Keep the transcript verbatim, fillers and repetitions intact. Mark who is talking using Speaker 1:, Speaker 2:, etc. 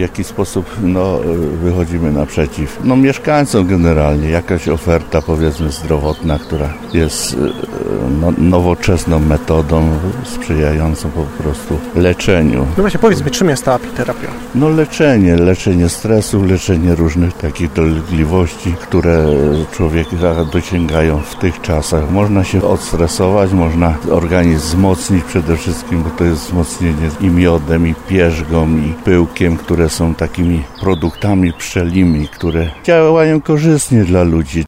Speaker 1: jaki sposób no, wychodzimy naprzeciw. No mieszkańcom generalnie, jakaś oferta powiedzmy zdrowotna, która jest no, nowoczesną metodą sprzyjającą po prostu leczeniu.
Speaker 2: No właśnie, powiedz mi, czym jest ta apiterapia?
Speaker 1: No leczenie, leczenie stresu, leczenie różnych takich dolegliwości, które człowieka dosięgają w tych czasach. Można się odstresować, można organizm wzmocnić przede wszystkim, bo to jest wzmocnienie i miodem, i pierzgą, i pyłkiem, które są takimi produktami pszczelimi, które działają korzystnie dla ludzi.